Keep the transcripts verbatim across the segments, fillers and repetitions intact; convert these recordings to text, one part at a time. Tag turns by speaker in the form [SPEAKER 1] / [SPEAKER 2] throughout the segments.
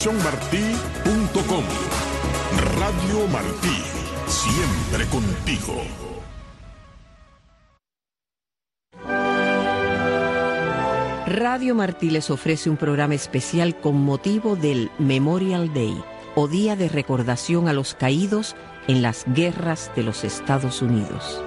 [SPEAKER 1] martí punto com. Radio Martí, siempre contigo.
[SPEAKER 2] Radio Martí les ofrece un programa especial con motivo del Memorial Day, o Día de Recordación a los Caídos en las Guerras de los Estados Unidos.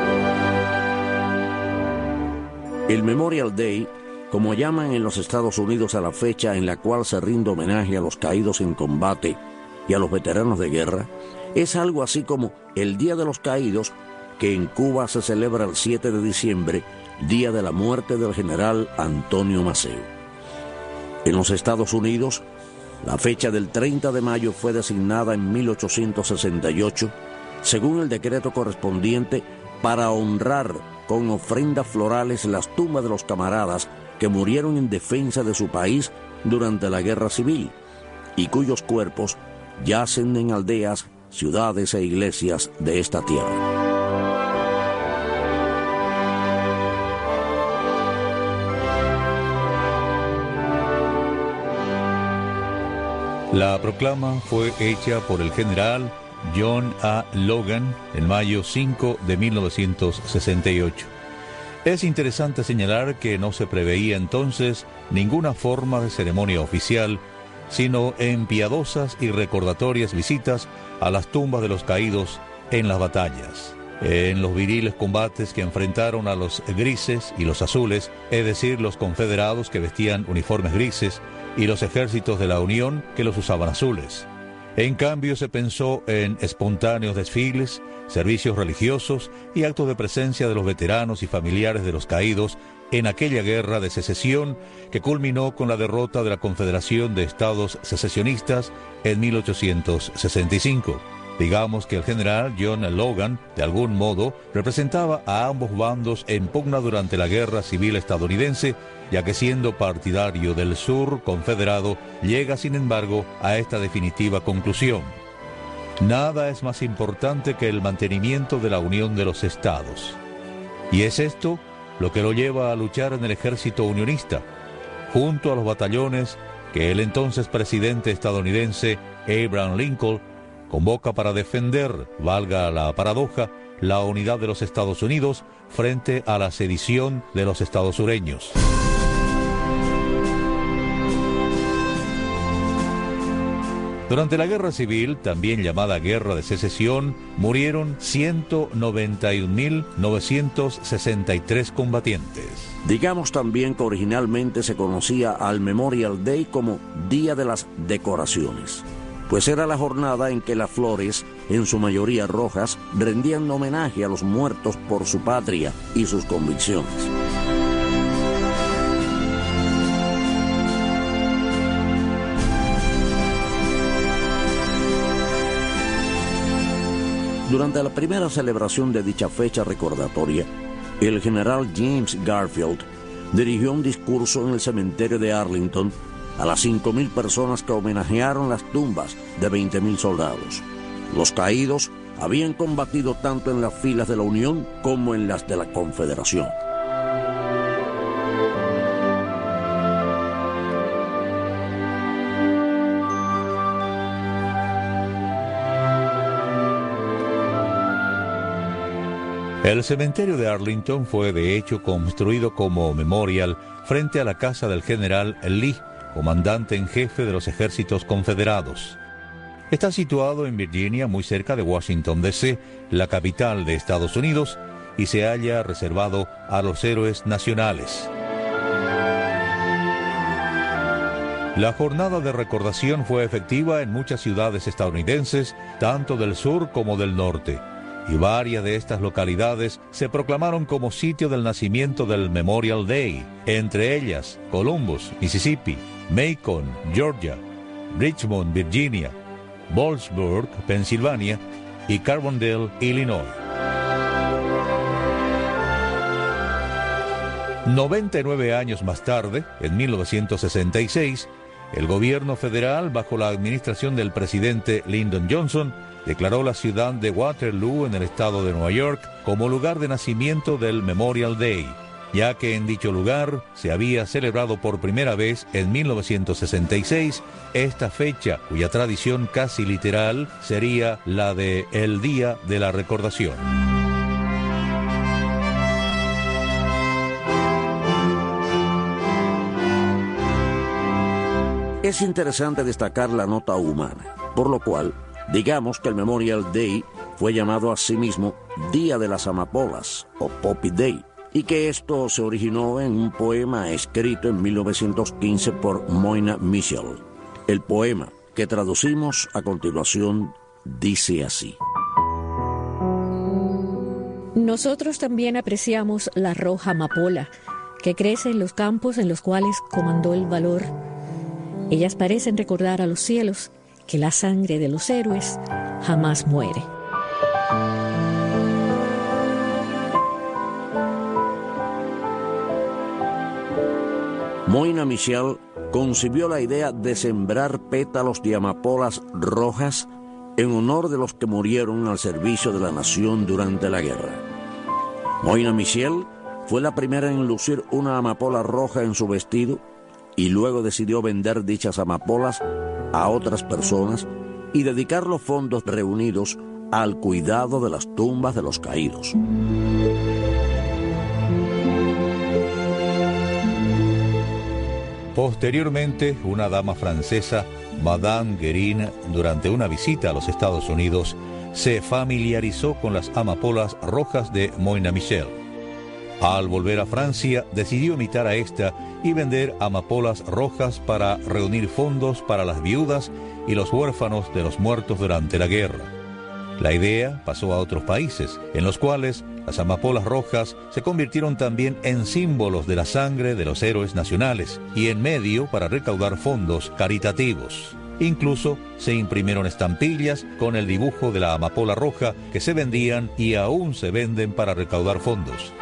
[SPEAKER 3] El Memorial Day, como llaman en los Estados Unidos a la fecha en la cual se rinde homenaje a los caídos en combate y a los veteranos de guerra, es algo así como el Día de los Caídos, que en Cuba se celebra el siete de diciembre, día de la muerte del general Antonio Maceo. En los Estados Unidos, la fecha del treinta de mayo fue designada en mil ochocientos sesenta y ocho, según el decreto correspondiente, para honrar con ofrendas florales las tumbas de los camaradas que murieron en defensa de su país durante la Guerra Civil y cuyos cuerpos yacen en aldeas, ciudades e iglesias de esta tierra.
[SPEAKER 4] La proclama fue hecha por el general John A. Logan en mayo cinco de mil novecientos sesenta y ocho. Es interesante señalar que no se preveía entonces ninguna forma de ceremonia oficial, sino en piadosas y recordatorias visitas a las tumbas de los caídos en las batallas, en los viriles combates que enfrentaron a los grises y los azules, es decir, los confederados que vestían uniformes grises y los ejércitos de la Unión que los usaban azules. En cambio, se pensó en espontáneos desfiles, servicios religiosos y actos de presencia de los veteranos y familiares de los caídos en aquella guerra de secesión que culminó con la derrota de la Confederación de Estados Secesionistas en mil ochocientos sesenta y cinco. Digamos que el general John Logan, de algún modo, representaba a ambos bandos en pugna durante la Guerra Civil estadounidense, ya que siendo partidario del sur confederado, llega sin embargo a esta definitiva conclusión: nada es más importante que el mantenimiento de la unión de los estados. Y es esto lo que lo lleva a luchar en el ejército unionista, junto a los batallones que el entonces presidente estadounidense Abraham Lincoln convoca para defender, valga la paradoja, la unidad de los Estados Unidos frente a la sedición de los estados sureños. Durante la Guerra Civil, también llamada Guerra de Secesión, murieron ciento noventa y un mil novecientos sesenta y tres combatientes.
[SPEAKER 3] Digamos también que originalmente se conocía al Memorial Day como Día de las Decoraciones, pues era la jornada en que las flores, en su mayoría rojas, rendían homenaje a los muertos por su patria y sus convicciones. Durante la primera celebración de dicha fecha recordatoria, el general James Garfield dirigió un discurso en el cementerio de Arlington a las cinco mil personas que homenajearon las tumbas de veinte mil soldados. Los caídos habían combatido tanto en las filas de la Unión como en las de la Confederación.
[SPEAKER 4] El cementerio de Arlington fue de hecho construido como memorial frente a la casa del general Lee, comandante en jefe de los ejércitos confederados. Está situado en Virginia, muy cerca de Washington D C, la capital de Estados Unidos, y se halla reservado a los héroes nacionales. La jornada de recordación fue efectiva en muchas ciudades estadounidenses, tanto del sur como del norte, y varias de estas localidades se proclamaron como sitio del nacimiento del Memorial Day, entre ellas Columbus, Mississippi, Macon, Georgia, Richmond, Virginia, Boalsburg, Pensilvania y Carbondale, Illinois. noventa y nueve años más tarde, en mil novecientos sesenta y seis, el gobierno federal, bajo la administración del presidente Lyndon Johnson, declaró la ciudad de Waterloo en el estado de Nueva York como lugar de nacimiento del Memorial Day, ya que en dicho lugar se había celebrado por primera vez en mil novecientos sesenta y seis esta fecha, cuya tradición casi literal sería la de el Día de la Recordación.
[SPEAKER 3] Es interesante destacar la nota humana, por lo cual, digamos que el Memorial Day fue llamado a sí mismo Día de las Amapolas, o Poppy Day, y que esto se originó en un poema escrito en mil novecientos quince por Moina Mitchell. El poema, que traducimos a continuación, dice así.
[SPEAKER 5] Nosotros también apreciamos la roja amapola, que crece en los campos en los cuales comandó el valor. Ellas parecen recordar a los cielos que la sangre de los héroes jamás muere.
[SPEAKER 3] Moina Mitchell concibió la idea de sembrar pétalos de amapolas rojas en honor de los que murieron al servicio de la nación durante la guerra. Moina Mitchell fue la primera en lucir una amapola roja en su vestido y luego decidió vender dichas amapolas a otras personas y dedicar los fondos reunidos al cuidado de las tumbas de los caídos.
[SPEAKER 4] Posteriormente, una dama francesa, Madame Guérin, durante una visita a los Estados Unidos, se familiarizó con las amapolas rojas de Moina Mitchell. Al volver a Francia, decidió imitar a esta y vender amapolas rojas para reunir fondos para las viudas y los huérfanos de los muertos durante la guerra. La idea pasó a otros países, en los cuales las amapolas rojas se convirtieron también en símbolos de la sangre de los héroes nacionales y en medio para recaudar fondos caritativos. Incluso se imprimieron estampillas con el dibujo de la amapola roja que se vendían y aún se venden para recaudar fondos.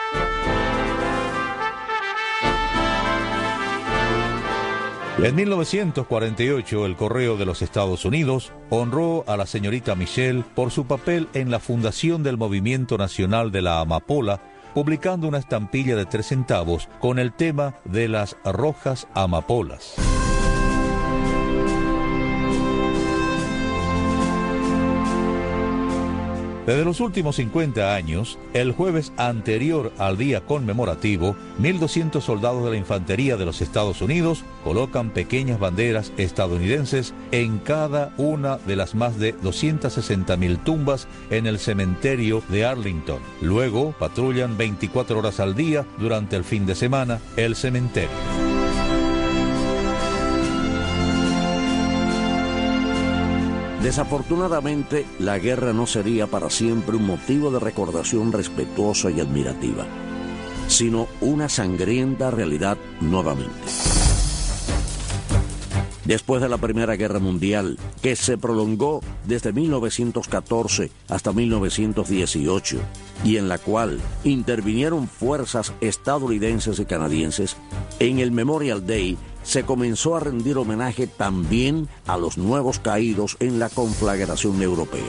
[SPEAKER 4] En mil novecientos cuarenta y ocho, el Correo de los Estados Unidos honró a la señorita Mitchell por su papel en la fundación del Movimiento Nacional de la Amapola, publicando una estampilla de tres centavos con el tema de las rojas amapolas. Desde los últimos cincuenta años, el jueves anterior al día conmemorativo, mil doscientos soldados de la infantería de los Estados Unidos colocan pequeñas banderas estadounidenses en cada una de las más de doscientas sesenta mil tumbas en el cementerio de Arlington. Luego patrullan veinticuatro horas al día durante el fin de semana el cementerio.
[SPEAKER 3] Desafortunadamente, la guerra no sería para siempre un motivo de recordación respetuosa y admirativa, sino una sangrienta realidad nuevamente. Después de la Primera Guerra Mundial, que se prolongó desde mil novecientos catorce hasta mil novecientos dieciocho, y en la cual intervinieron fuerzas estadounidenses y canadienses, en el Memorial Day se comenzó a rendir homenaje también a los nuevos caídos en la conflagración europea.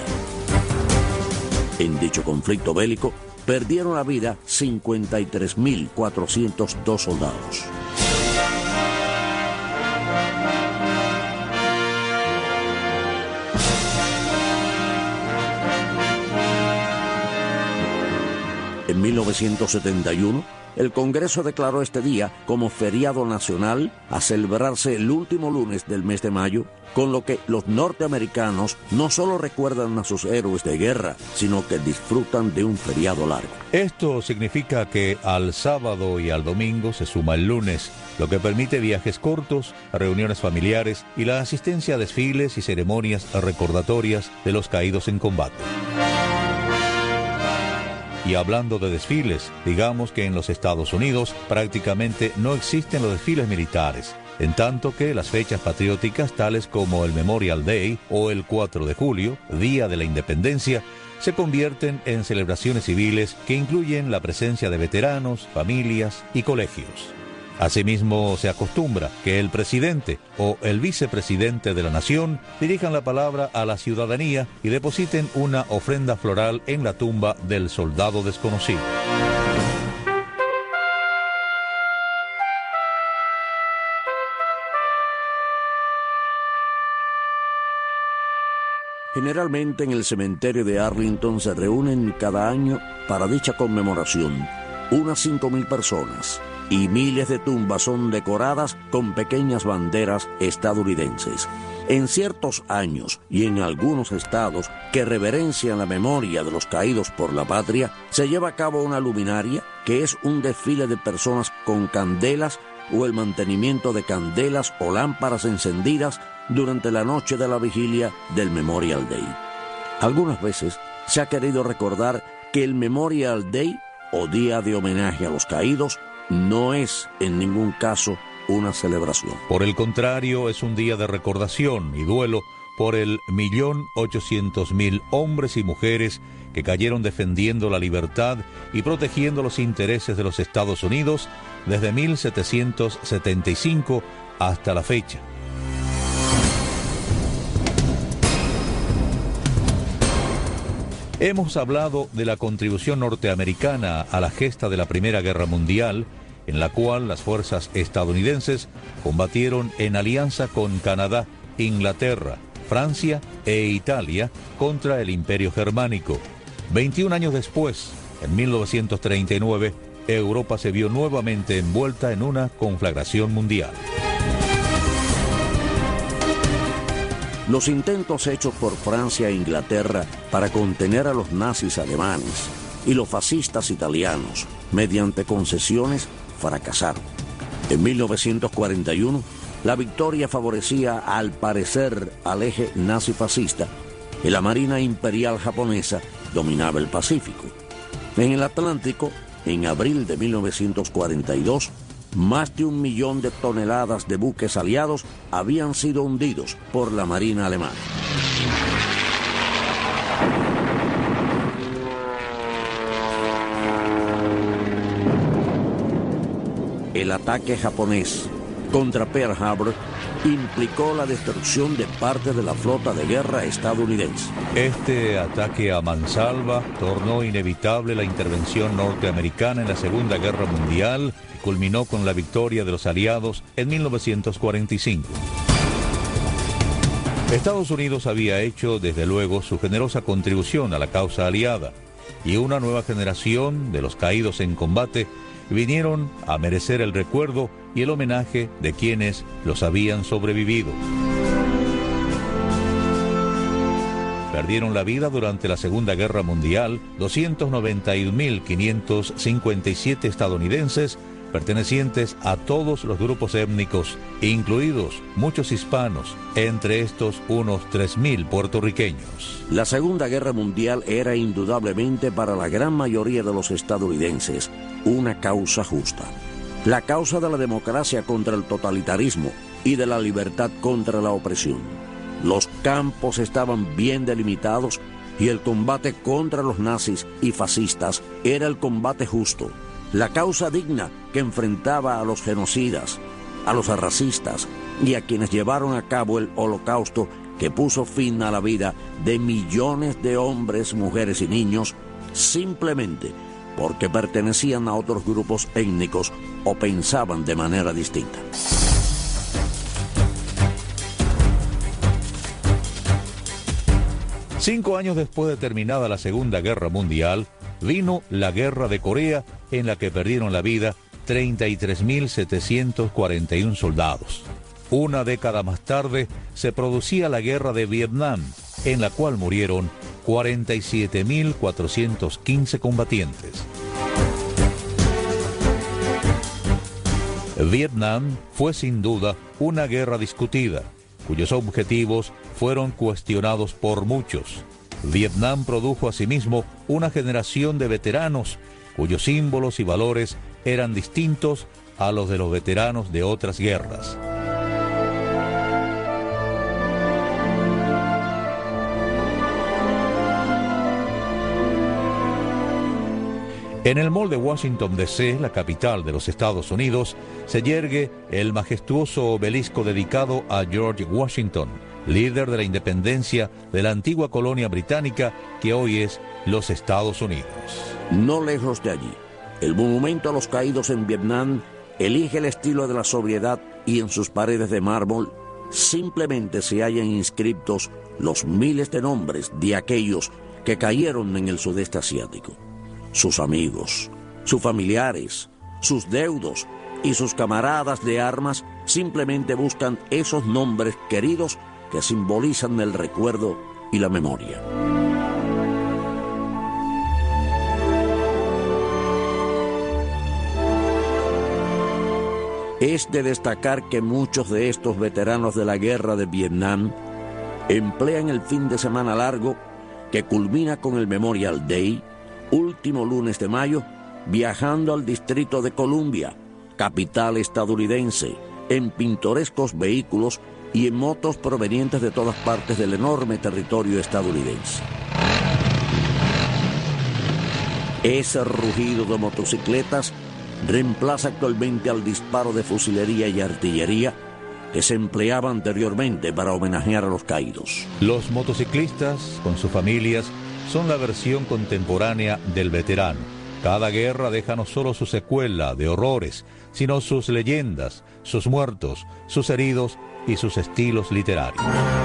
[SPEAKER 3] En dicho conflicto bélico perdieron la vida cincuenta y tres mil cuatrocientos dos soldados. En mil novecientos setenta y uno, el Congreso declaró este día como feriado nacional a celebrarse el último lunes del mes de mayo, con lo que los norteamericanos no solo recuerdan a sus héroes de guerra, sino que disfrutan de un feriado largo.
[SPEAKER 4] Esto significa que al sábado y al domingo se suma el lunes, lo que permite viajes cortos, reuniones familiares y la asistencia a desfiles y ceremonias recordatorias de los caídos en combate. Y hablando de desfiles, digamos que en los Estados Unidos prácticamente no existen los desfiles militares, en tanto que las fechas patrióticas tales como el Memorial Day o el cuatro de julio, Día de la Independencia, se convierten en celebraciones civiles que incluyen la presencia de veteranos, familias y colegios. Asimismo, se acostumbra que el presidente o el vicepresidente de la nación dirijan la palabra a la ciudadanía y depositen una ofrenda floral en la tumba del soldado desconocido.
[SPEAKER 3] Generalmente en el cementerio de Arlington se reúnen cada año para dicha conmemoración unas cinco mil personas y miles de tumbas son decoradas con pequeñas banderas estadounidenses. En ciertos años y en algunos estados que reverencian la memoria de los caídos por la patria, se lleva a cabo una luminaria que es un desfile de personas con candelas o el mantenimiento de candelas o lámparas encendidas durante la noche de la vigilia del Memorial Day. Algunas veces se ha querido recordar que el Memorial Day, o Día de Homenaje a los Caídos, no es en ningún caso una celebración.
[SPEAKER 4] Por el contrario, es un día de recordación y duelo por el millón ochocientos mil hombres y mujeres que cayeron defendiendo la libertad y protegiendo los intereses de los Estados Unidos desde mil setecientos setenta y cinco hasta la fecha. Hemos hablado de la contribución norteamericana a la gesta de la Primera Guerra Mundial, en la cual las fuerzas estadounidenses combatieron en alianza con Canadá, Inglaterra, Francia e Italia contra el Imperio Germánico. veintiún años después, en mil novecientos treinta y nueve, Europa se vio nuevamente envuelta en una conflagración mundial.
[SPEAKER 3] Los intentos hechos por Francia e Inglaterra para contener a los nazis alemanes y los fascistas italianos mediante concesiones fracasaron. En mil novecientos cuarenta y uno, la victoria favorecía al parecer al eje nazi-fascista y la Marina Imperial japonesa dominaba el Pacífico. En el Atlántico, en abril de mil novecientos cuarenta y dos, más de un millón de toneladas de buques aliados habían sido hundidos por la Marina alemana. El ataque japonés contra Pearl Harbor implicó la destrucción de parte de la flota de guerra estadounidense.
[SPEAKER 4] Este ataque a mansalva tornó inevitable la intervención norteamericana en la Segunda Guerra Mundial, que culminó con la victoria de los aliados en mil novecientos cuarenta y cinco. Estados Unidos había hecho, desde luego, su generosa contribución a la causa aliada, y una nueva generación de los caídos en combate vinieron a merecer el recuerdo y el homenaje de quienes los habían sobrevivido. Perdieron la vida durante la Segunda Guerra Mundial doscientos noventa y un mil quinientos cincuenta y siete estadounidenses pertenecientes a todos los grupos étnicos, incluidos muchos hispanos, entre estos unos tres mil puertorriqueños.
[SPEAKER 3] La Segunda Guerra Mundial era indudablemente para la gran mayoría de los estadounidenses una causa justa. La causa de la democracia contra el totalitarismo y de la libertad contra la opresión. Los campos estaban bien delimitados y el combate contra los nazis y fascistas era el combate justo. La causa digna que enfrentaba a los genocidas, a los racistas y a quienes llevaron a cabo el holocausto que puso fin a la vida de millones de hombres, mujeres y niños simplemente porque pertenecían a otros grupos étnicos o pensaban de manera distinta.
[SPEAKER 4] Cinco años después de terminada la Segunda Guerra Mundial, vino la Guerra de Corea, en la que perdieron la vida treinta y tres mil setecientos cuarenta y uno soldados. Una década más tarde se producía la Guerra de Vietnam, en la cual murieron cuarenta y siete mil cuatrocientos quince combatientes. Vietnam fue sin duda una guerra discutida, cuyos objetivos fueron cuestionados por muchos. Vietnam produjo asimismo una generación de veteranos cuyos símbolos y valores eran distintos a los de los veteranos de otras guerras. En el Mall de Washington D C, la capital de los Estados Unidos, se yergue el majestuoso obelisco dedicado a George Washington, líder de la independencia de la antigua colonia británica que hoy es los Estados Unidos.
[SPEAKER 3] No lejos de allí, el monumento a los caídos en Vietnam elige el estilo de la sobriedad y en sus paredes de mármol simplemente se hallan inscriptos los miles de nombres de aquellos que cayeron en el sudeste asiático. Sus amigos, sus familiares, sus deudos y sus camaradas de armas simplemente buscan esos nombres queridos que simbolizan el recuerdo y la memoria. Es de destacar que muchos de estos veteranos de la guerra de Vietnam emplean el fin de semana largo que culmina con el Memorial Day, último lunes de mayo, viajando al Distrito de Columbia, capital estadounidense, en pintorescos vehículos y en motos provenientes de todas partes del enorme territorio estadounidense. Ese rugido de motocicletas reemplaza actualmente al disparo de fusilería y artillería que se empleaba anteriormente para homenajear a los caídos.
[SPEAKER 4] Los motociclistas, con sus familias, son la versión contemporánea del veterano. Cada guerra deja no solo su secuela de horrores, sino sus leyendas, sus muertos, sus heridos y sus estilos literarios.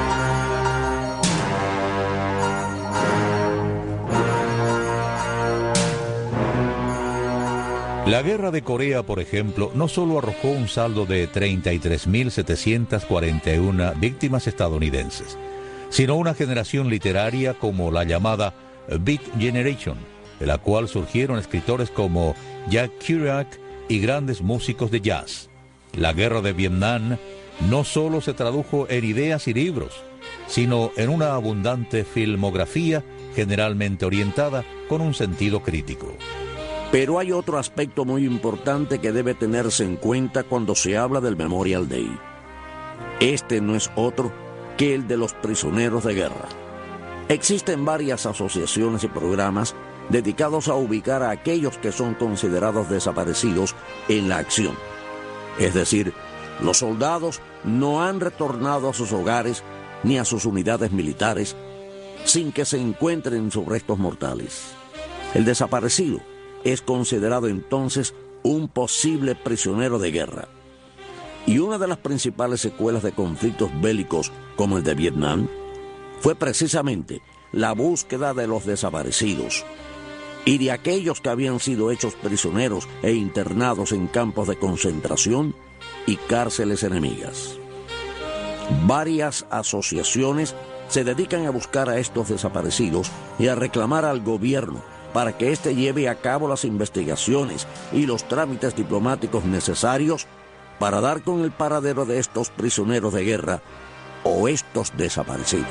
[SPEAKER 4] La guerra de Corea, por ejemplo, no solo arrojó un saldo de treinta y tres mil setecientas cuarenta y una víctimas estadounidenses, sino una generación literaria como la llamada Beat Generation, de la cual surgieron escritores como Jack Kerouac y grandes músicos de jazz. La guerra de Vietnam no solo se tradujo en ideas y libros, sino en una abundante filmografía generalmente orientada con un sentido crítico.
[SPEAKER 3] Pero hay otro aspecto muy importante que debe tenerse en cuenta cuando se habla del Memorial Day. Este no es otro que el de los prisioneros de guerra. Existen varias asociaciones y programas dedicados a ubicar a aquellos que son considerados desaparecidos en la acción. Es decir, los soldados no han retornado a sus hogares ni a sus unidades militares sin que se encuentren sus restos mortales. El desaparecido es considerado entonces un posible prisionero de guerra. Y una de las principales secuelas de conflictos bélicos como el de Vietnam fue precisamente la búsqueda de los desaparecidos y de aquellos que habían sido hechos prisioneros e internados en campos de concentración y cárceles enemigas. Varias asociaciones se dedican a buscar a estos desaparecidos y a reclamar al gobierno para que éste lleve a cabo las investigaciones y los trámites diplomáticos necesarios para dar con el paradero de estos prisioneros de guerra o estos desaparecidos.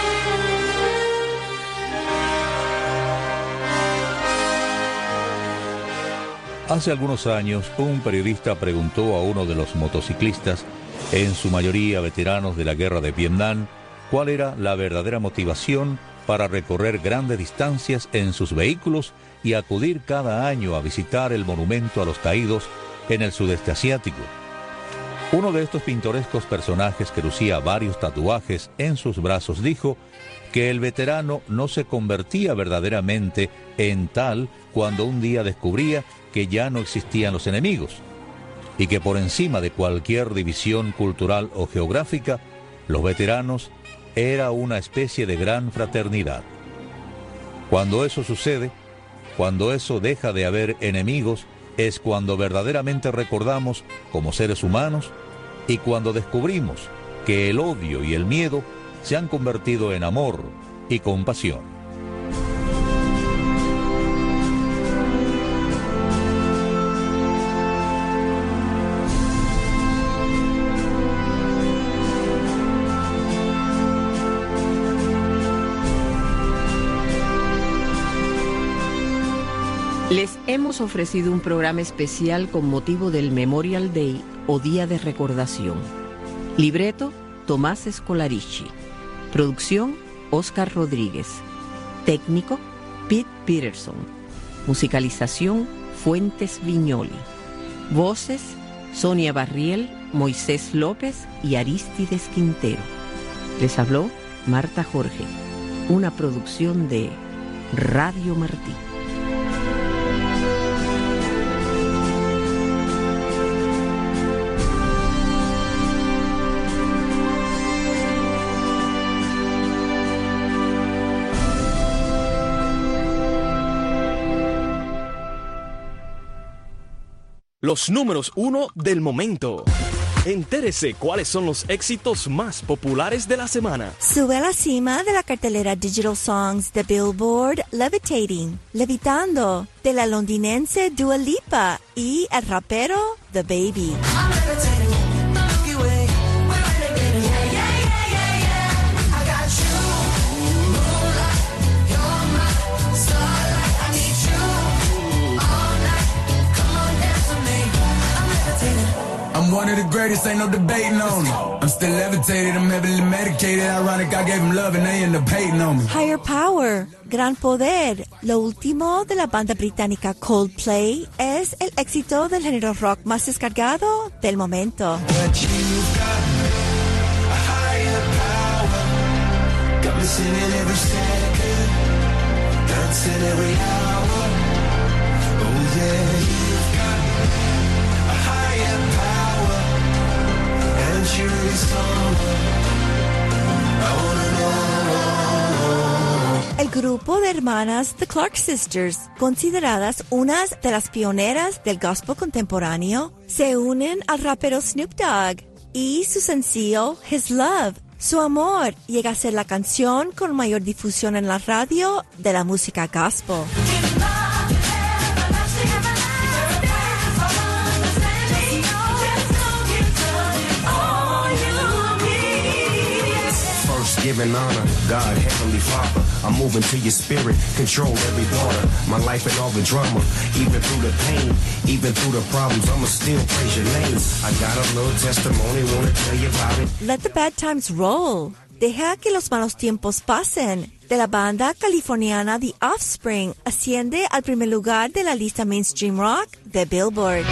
[SPEAKER 4] Hace algunos años, un periodista preguntó a uno de los motociclistas, en su mayoría veteranos de la guerra de Vietnam, cuál era la verdadera motivación para recorrer grandes distancias en sus vehículos y acudir cada año a visitar el monumento a los caídos en el sudeste asiático. Uno de estos pintorescos personajes que lucía varios tatuajes en sus brazos dijo que el veterano no se convertía verdaderamente en tal cuando un día descubría que ya no existían los enemigos y que por encima de cualquier división cultural o geográfica, los veteranos era una especie de gran fraternidad. Cuando eso sucede, cuando eso deja de haber enemigos, es cuando verdaderamente recordamos como seres humanos y cuando descubrimos que el odio y el miedo se han convertido en amor y compasión.
[SPEAKER 2] Les hemos ofrecido un programa especial con motivo del Memorial Day o Día de Recordación. Libreto, Tomás Scolarici. Producción, Oscar Rodríguez. Técnico, Pete Peterson. Musicalización, Fuentes Viñoli. Voces, Sonia Barriel, Moisés López y Arístides Quintero. Les habló Marta Jorge. Una producción de Radio Martí.
[SPEAKER 6] Los números uno del momento. Entérese cuáles son los éxitos más populares de la semana.
[SPEAKER 7] Sube a la cima de la cartelera Digital Songs de Billboard Levitating, Levitando, de la londinense Dua Lipa y el rapero The Baby.
[SPEAKER 8] I'm one of the greatest, ain't no debating on it. I'm still levitated, I'm heavily medicated. Ironic, I gave them love and they end up hating on me.
[SPEAKER 7] Higher Power, Gran Poder, lo último de la banda británica Coldplay, es el éxito del género rock más descargado del momento.
[SPEAKER 8] But you've got a higher power. Got me singing every second, dancing every hour. Oh yeah, you've got a higher power, and she really someone I wanna know.
[SPEAKER 7] El grupo de hermanas The Clark Sisters, consideradas unas de las pioneras del gospel contemporáneo, se unen al rapero Snoop Dogg y su sencillo His Love. Su amor llega a ser la canción con mayor difusión en la radio de la música gospel.
[SPEAKER 9] Giving honor, God, Heavenly Father. I'm moving to your spirit, control every part of my life and all the drama. Even through the pain, even through the problems, I'ma still praise your name. I got a little testimony, wanna tell you about it.
[SPEAKER 7] Let the bad times roll. Deja que los malos tiempos pasen. De la banda californiana The Offspring, asciende al primer lugar de la lista mainstream rock de Billboard.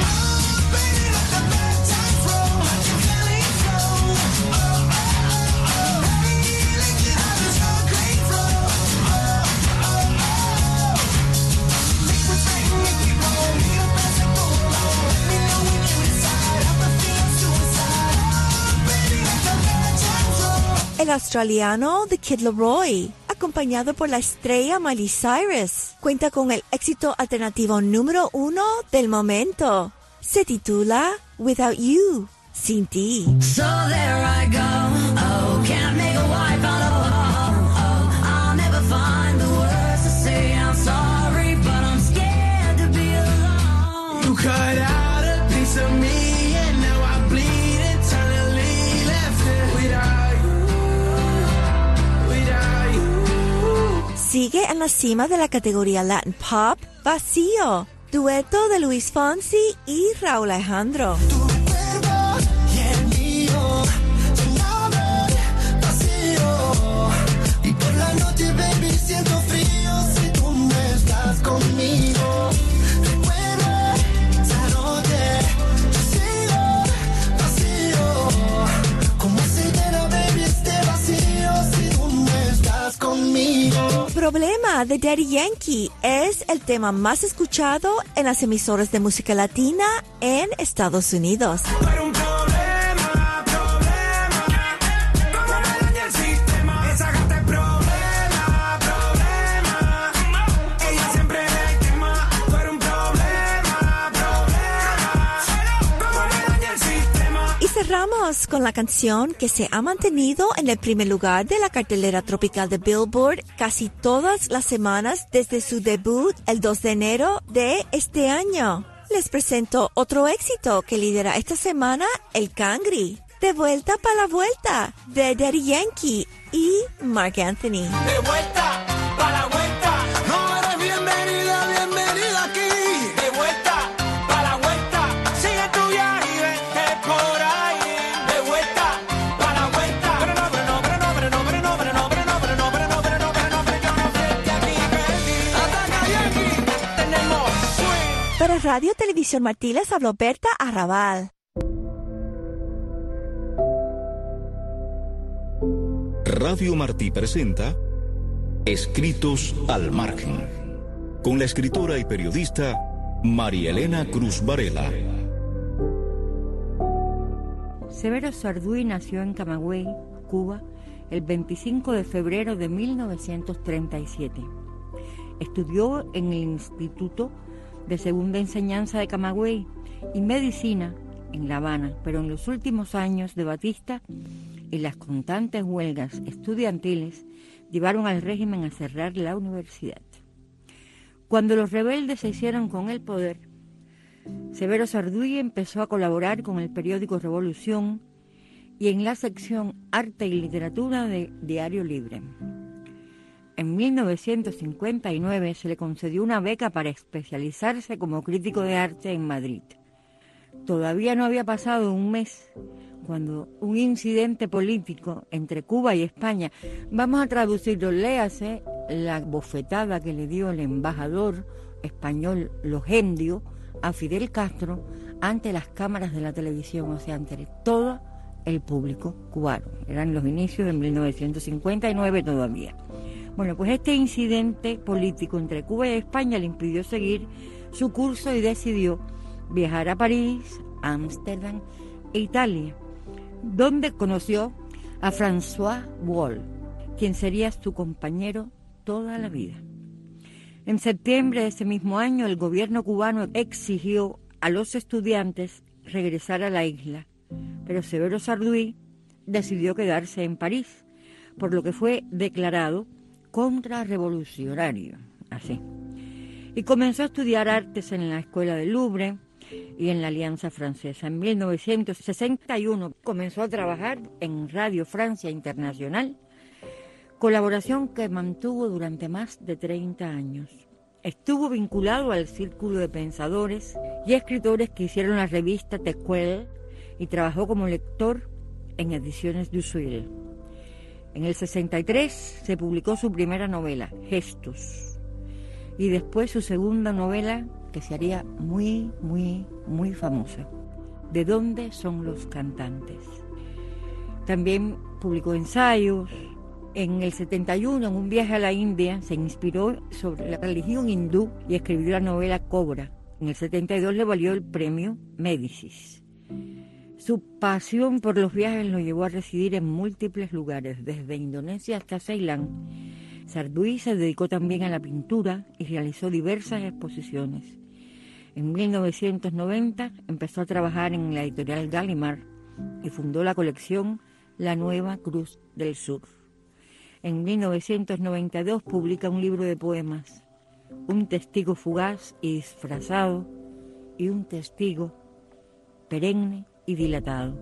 [SPEAKER 7] El australiano The Kid Laroi, acompañado por la estrella Miley Cyrus, cuenta con el éxito alternativo número uno del momento. Se titula Without You, Sin Ti.
[SPEAKER 10] So there I go, oh, can't make a wife out of oh, oh, I'll never find the words to say I'm sorry, but I'm scared to be alone.
[SPEAKER 8] You cut out a piece of me and now I bleed internally, left it without you, without you.
[SPEAKER 7] Sigue en la cima de la categoría Latin Pop, Vacío, dueto de Luis Fonsi y Raúl Alejandro.
[SPEAKER 10] Siento frío si tú no estás conmigo. Recuerda esa noche, yo sigo vacío. ¿Cómo se llena, baby, este vacío si tú no estás conmigo?
[SPEAKER 7] Problema de Daddy Yankee es el tema más escuchado en las emisoras de música latina en Estados Unidos. Cerramos con la canción que se ha mantenido en el primer lugar de la cartelera tropical de Billboard casi todas las semanas desde su debut el dos de enero de este año. Les presento otro éxito que lidera esta semana el Cangri. De vuelta para la vuelta de Daddy Yankee y Marc Anthony.
[SPEAKER 10] De vuelta para la vuelta, no eres bienvenida, bienvenida aquí. De vuelta para la vuelta, sigue tu viaje y vete por ahí. De vuelta para la vuelta, pero no, pero no, pero no, pero no, pero no, pero no, pero no, pero no, pero no, pero no, pero no, pero yo no sé que aquí perdí. Ataca Yankee, tenemos swing.
[SPEAKER 7] Para Radio Televisión Martí les habló Berta Arrabal.
[SPEAKER 1] Radio Martí presenta Escritos al Margen, con la escritora y periodista María Elena Cruz Varela.
[SPEAKER 11] Severo Sarduy nació en Camagüey, Cuba, el veinticinco de febrero de mil novecientos treinta y siete. Estudió en el Instituto de Segunda Enseñanza de Camagüey y medicina en La Habana, pero en los últimos años de Batista y las constantes huelgas estudiantiles llevaron al régimen a cerrar la universidad. Cuando los rebeldes se hicieron con el poder, Severo Sarduy empezó a colaborar con el periódico Revolución y en la sección Arte y Literatura de Diario Libre. En mil novecientos cincuenta y nueve se le concedió una beca para especializarse como crítico de arte en Madrid. Todavía no había pasado un mes cuando un incidente político entre Cuba y España, vamos a traducirlo, léase la bofetada que le dio el embajador español Logendio a Fidel Castro ante las cámaras de la televisión, o sea, ante todo el público cubano. Eran los inicios de mil novecientos cincuenta y nueve todavía. Bueno, pues este incidente político entre Cuba y España le impidió seguir su curso y decidió viajar a París, Ámsterdam e Italia, donde conoció a François Wall, quien sería su compañero toda la vida. En septiembre de ese mismo año, el gobierno cubano exigió a los estudiantes regresar a la isla, pero Severo Sarduy decidió quedarse en París, por lo que fue declarado contrarrevolucionario, así. Y comenzó a estudiar artes en la Escuela del Louvre y en la Alianza Francesa. En mil novecientos sesenta y uno comenzó a trabajar en Radio Francia Internacional, colaboración que mantuvo durante más de treinta años. Estuvo vinculado al círculo de pensadores y escritores que hicieron la revista Tequel y trabajó como lector en Ediciones du Seuil. En el sesenta y tres se publicó su primera novela, Gestos, y después su segunda novela, que se haría muy, muy, muy famosa, ¿De dónde son los cantantes? También publicó ensayos. En el setenta y uno, en un viaje a la India, se inspiró sobre la religión hindú y escribió la novela Cobra. En el setenta y dos le valió el premio Médicis. Su pasión por los viajes lo llevó a residir en múltiples lugares, desde Indonesia hasta Ceilán. Sarduy se dedicó también a la pintura y realizó diversas exposiciones. En mil novecientos noventa empezó a trabajar en la editorial Gallimard y fundó la colección La Nueva Cruz del Sur. En mil novecientos noventa y dos publica un libro de poemas, Un testigo fugaz y disfrazado y un testigo perenne y dilatado.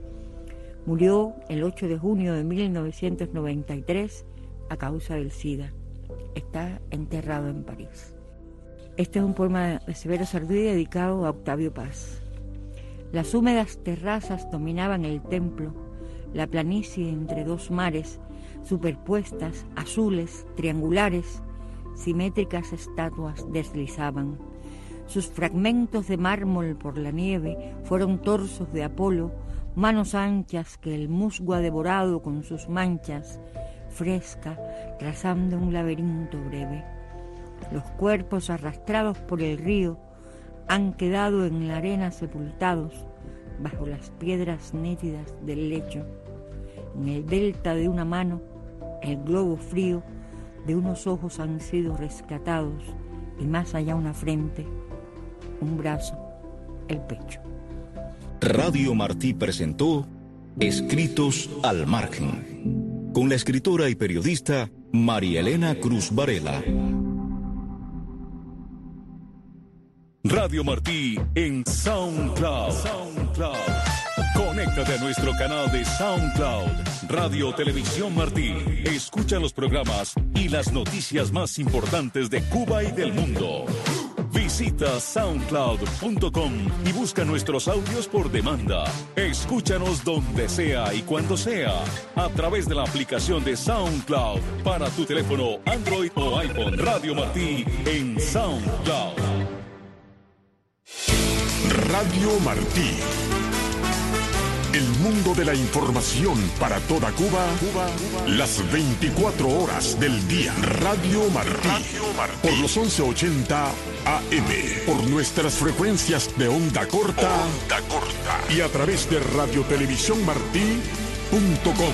[SPEAKER 11] Murió el ocho de junio de mil novecientos noventa y tres a causa del SIDA. Está enterrado en París. Este es un poema de Severo Sarduy dedicado a Octavio Paz. Las húmedas terrazas dominaban el templo, la planicie entre dos mares, superpuestas, azules, triangulares, simétricas estatuas deslizaban. Sus fragmentos de mármol por la nieve fueron torsos de Apolo, manos anchas que el musgo ha devorado con sus manchas, fresca, trazando un laberinto breve. Los cuerpos arrastrados por el río han quedado en la arena sepultados bajo las piedras nítidas del lecho. En el delta de una mano, el globo frío de unos ojos han sido rescatados y más allá una frente, un brazo, el pecho.
[SPEAKER 1] Radio Martí presentó Escritos al Margen, con la escritora y periodista María Elena Cruz Varela. Radio Martí en SoundCloud. SoundCloud. Conéctate a nuestro canal de SoundCloud, Radio Televisión Martí. Escucha los programas y las noticias más importantes de Cuba y del mundo. Visita soundcloud punto com y busca nuestros audios por demanda. Escúchanos donde sea y cuando sea, a través de la aplicación de SoundCloud para tu teléfono Android o iPhone. Radio Martí en SoundCloud.
[SPEAKER 12] Radio Martí. El mundo de la información para toda Cuba, Cuba, las veinticuatro horas del día. Radio Martí, Radio Martí. Por los once ochenta A M, por nuestras frecuencias de onda corta, onda corta y a través de radiotelevisiónmartí punto com.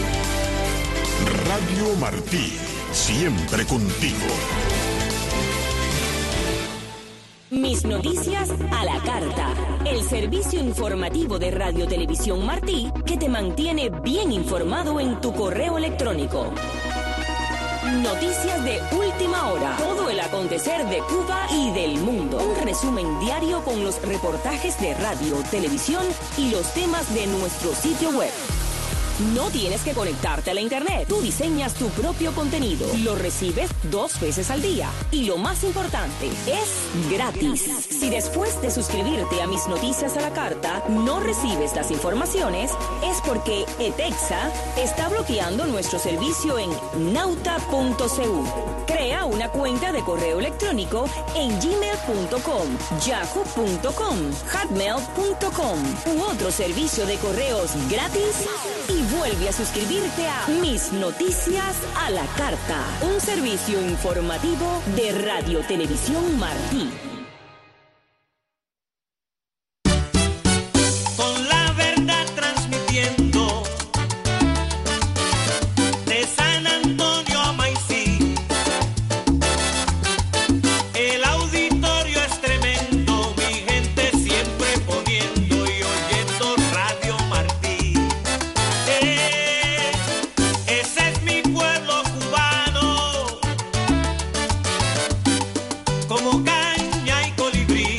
[SPEAKER 12] Radio Martí, siempre contigo.
[SPEAKER 13] Mis Noticias a la Carta, el servicio informativo de Radio Televisión Martí que te mantiene bien informado en tu correo electrónico. Noticias de última hora, todo el acontecer de Cuba y del mundo. Un resumen diario con los reportajes de radio, televisión y los temas de nuestro sitio web. No tienes que conectarte a la internet. Tú diseñas tu propio contenido. Lo recibes dos veces al día. Y lo más importante, es gratis. Si después de suscribirte a Mis Noticias a la Carta no recibes las informaciones, es porque ETEXA está bloqueando nuestro servicio en nauta punto c u. Crea una cuenta de correo electrónico en gmail punto com, yahoo punto com, hotmail punto com u otro servicio de correos gratis y vuelve a suscribirte a Mis Noticias a la Carta, un servicio informativo de Radio Televisión Martí.
[SPEAKER 10] Con la verdad transmitiendo de San Antonio a Maicí. El auditorio es tremendo, mi gente siempre poniendo y oyendo Radio Martí. Eh, ese es mi pueblo cubano, como caña y colibrí,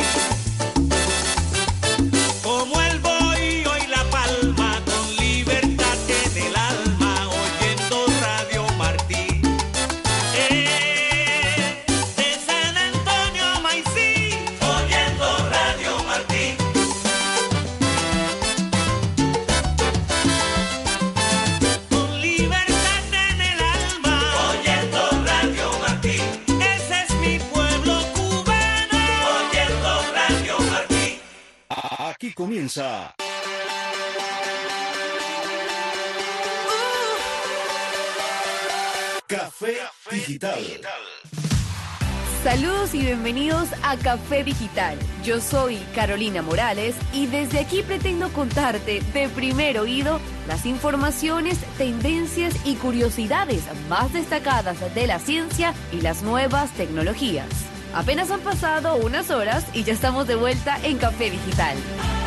[SPEAKER 10] como el bohío y la palma, con libertad en el alma, oyendo Radio Martí. Eh, de San Antonio a Maicí, oyendo Radio Martí. Con libertad en el alma, oyendo Radio Martí. Ese es mi pueblo cubano, oyendo Radio Martí.
[SPEAKER 14] Aquí comienza Café Digital.
[SPEAKER 15] Saludos y bienvenidos a Café Digital. Yo soy Carolina Morales y desde aquí pretendo contarte de primer oído las informaciones, tendencias y curiosidades más destacadas de la ciencia y las nuevas tecnologías. Apenas han pasado unas horas y ya estamos de vuelta en Café Digital.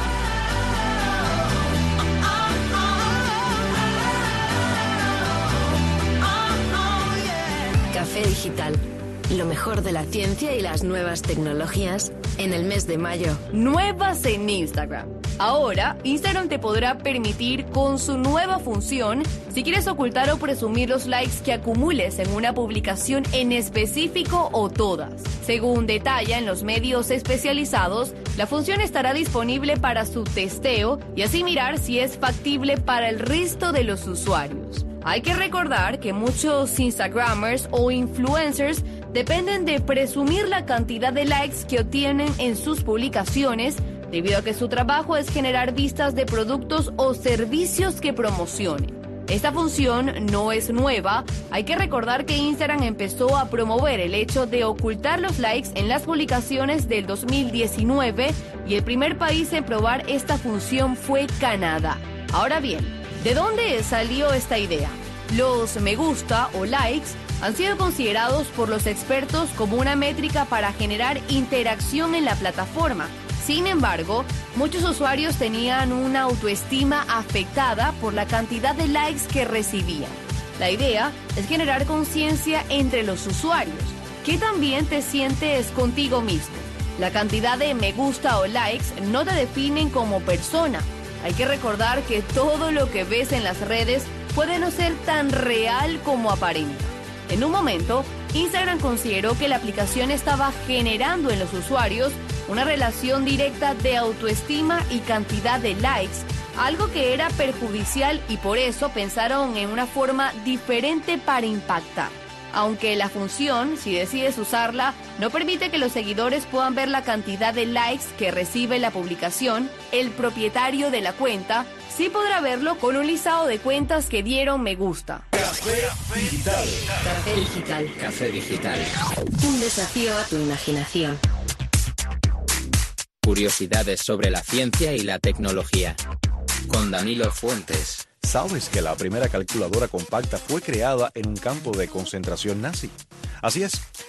[SPEAKER 16] Café Digital, lo mejor de la ciencia y las nuevas tecnologías en el mes de mayo.
[SPEAKER 15] Nuevas en Instagram. Ahora, Instagram te podrá permitir con su nueva función, si quieres ocultar o presumir los likes que acumules en una publicación en específico o todas. Según detallan los medios especializados, la función estará disponible para su testeo y así mirar si es factible para el resto de los usuarios. Hay que recordar que muchos Instagramers o influencers dependen de presumir la cantidad de likes que obtienen en sus publicaciones, debido a que su trabajo es generar vistas de productos o servicios que promocionen. Esta función no es nueva. Hay que recordar que Instagram empezó a promover el hecho de ocultar los likes en las publicaciones del dos mil diecinueve y el primer país en probar esta función fue Canadá. Ahora bien, ¿de dónde salió esta idea? Los me gusta o likes han sido considerados por los expertos como una métrica para generar interacción en la plataforma. Sin embargo, muchos usuarios tenían una autoestima afectada por la cantidad de likes que recibían. La idea es generar conciencia entre los usuarios. ¿Qué tan bien te sientes contigo mismo? La cantidad de me gusta o likes no te definen como persona. Hay que recordar que todo lo que ves en las redes puede no ser tan real como aparenta. En un momento, Instagram consideró que la aplicación estaba generando en los usuarios una relación directa de autoestima y cantidad de likes, algo que era perjudicial y por eso pensaron en una forma diferente para impactar. Aunque la función, si decides usarla, no permite que los seguidores puedan ver la cantidad de likes que recibe la publicación, el propietario de la cuenta sí podrá verlo con un listado de cuentas que dieron me gusta.
[SPEAKER 14] Café Digital.
[SPEAKER 16] Café Digital.
[SPEAKER 17] Café Digital.
[SPEAKER 16] Un desafío a tu imaginación.
[SPEAKER 17] Curiosidades sobre la ciencia y la tecnología. Con Danilo Fuentes.
[SPEAKER 18] ¿Sabes que la primera calculadora compacta fue creada en un campo de concentración nazi? Así es,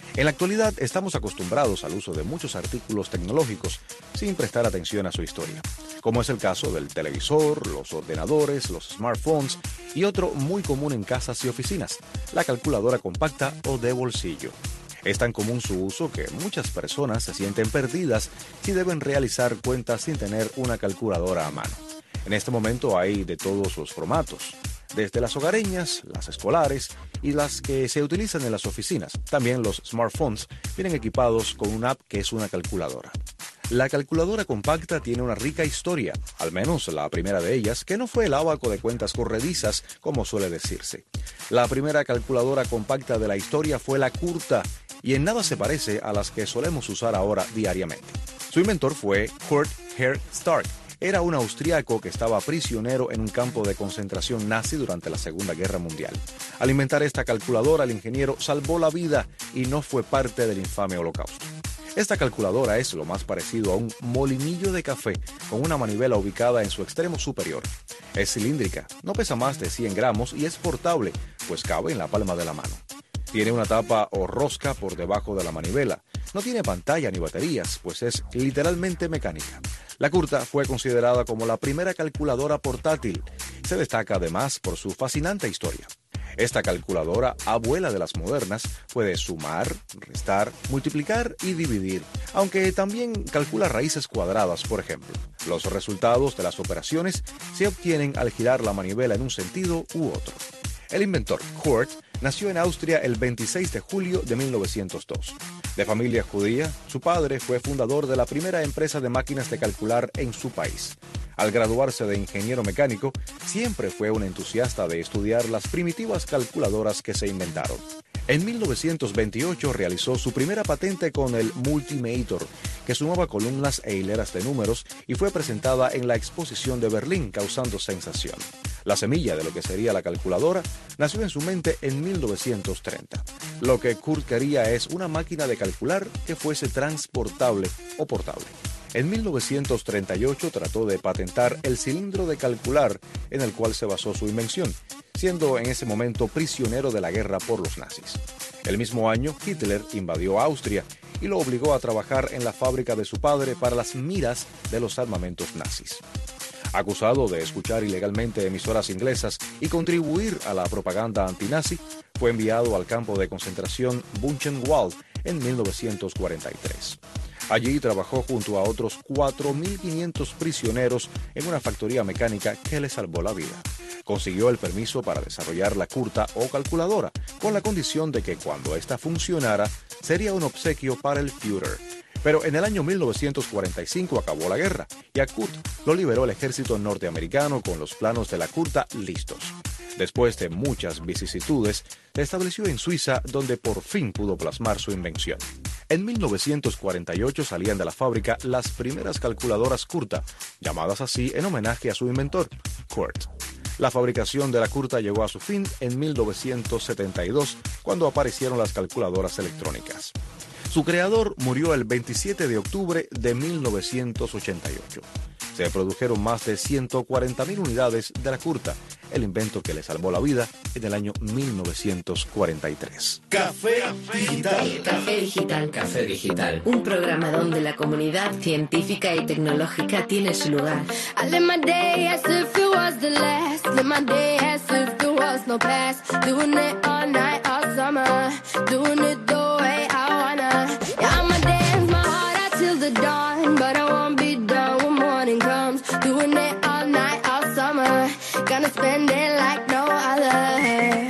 [SPEAKER 18] En la actualidad estamos acostumbrados al uso de muchos artículos tecnológicos sin prestar atención a su historia, como es el caso del televisor, los ordenadores, los smartphones y otro muy común en casas y oficinas, la calculadora compacta o de bolsillo. Es tan común su uso que muchas personas se sienten perdidas si deben realizar cuentas sin tener una calculadora a mano. En este momento hay de todos los formatos, desde las hogareñas, las escolares y las que se utilizan en las oficinas. También los smartphones vienen equipados con una app que es una calculadora. La calculadora compacta tiene una rica historia, al menos la primera de ellas, que no fue el ábaco de cuentas corredizas, como suele decirse. La primera calculadora compacta de la historia fue la Curta, y en nada se parece a las que solemos usar ahora diariamente. Su inventor fue Kurt Herr Stark. Era un austriaco que estaba prisionero en un campo de concentración nazi durante la Segunda Guerra Mundial. Al inventar esta calculadora, el ingeniero salvó la vida y no fue parte del infame holocausto. Esta calculadora es lo más parecido a un molinillo de café con una manivela ubicada en su extremo superior. Es cilíndrica, no pesa más de cien gramos y es portable, pues cabe en la palma de la mano. Tiene una tapa o rosca por debajo de la manivela. No tiene pantalla ni baterías, pues es literalmente mecánica. La Curta fue considerada como la primera calculadora portátil. Se destaca además por su fascinante historia. Esta calculadora, abuela de las modernas, puede sumar, restar, multiplicar y dividir, aunque también calcula raíces cuadradas, por ejemplo. Los resultados de las operaciones se obtienen al girar la manivela en un sentido u otro. El inventor, Kurt, nació en Austria el veintiséis de julio de mil novecientos dos. De familia judía, su padre fue fundador de la primera empresa de máquinas de calcular en su país. Al graduarse de ingeniero mecánico, siempre fue un entusiasta de estudiar las primitivas calculadoras que se inventaron. En mil novecientos veintiocho realizó su primera patente con el Multimator, que sumaba columnas e hileras de números y fue presentada en la exposición de Berlín, causando sensación. La semilla de lo que sería la calculadora nació en su mente en mil novecientos treinta. Lo que Kurt quería es una máquina de calcular que fuese transportable o portable. En mil novecientos treinta y ocho trató de patentar el cilindro de calcular en el cual se basó su invención, siendo en ese momento prisionero de la guerra por los nazis. El mismo año, Hitler invadió Austria y lo obligó a trabajar en la fábrica de su padre para las miras de los armamentos nazis. Acusado de escuchar ilegalmente emisoras inglesas y contribuir a la propaganda antinazi, fue enviado al campo de concentración Buchenwald en mil novecientos cuarenta y tres. Allí trabajó junto a otros cuatro mil quinientos prisioneros en una factoría mecánica que le salvó la vida. Consiguió el permiso para desarrollar la Curta o calculadora, con la condición de que cuando ésta funcionara, sería un obsequio para el Führer. Pero en el año mil novecientos cuarenta y cinco acabó la guerra y a Kurt lo liberó el ejército norteamericano con los planos de la Curta listos. Después de muchas vicisitudes, se estableció en Suiza, donde por fin pudo plasmar su invención. En mil novecientos cuarenta y ocho salían de la fábrica las primeras calculadoras Curta, llamadas así en homenaje a su inventor, Kurt. La fabricación de la Curta llegó a su fin en mil novecientos setenta y dos, cuando aparecieron las calculadoras electrónicas. Su creador murió el veintisiete de octubre de mil novecientos ochenta y ocho. Se produjeron más de ciento cuarenta mil unidades de la Curta, el invento que le salvó la vida en el año mil novecientos cuarenta y tres.
[SPEAKER 14] Café Digital.
[SPEAKER 16] Café Digital.
[SPEAKER 17] Café Digital.
[SPEAKER 16] Un programa donde la comunidad científica y tecnológica tiene su lugar.
[SPEAKER 19] I live my day as if it was the last. Live my day as if there was no past. Doing it all night, all summer. Doing it the way I wanna. Yeah, I'ma dance my heart out till the dawn. But I won't be done when morning comes. Doing it all night, all summer. Gonna spend it like no other.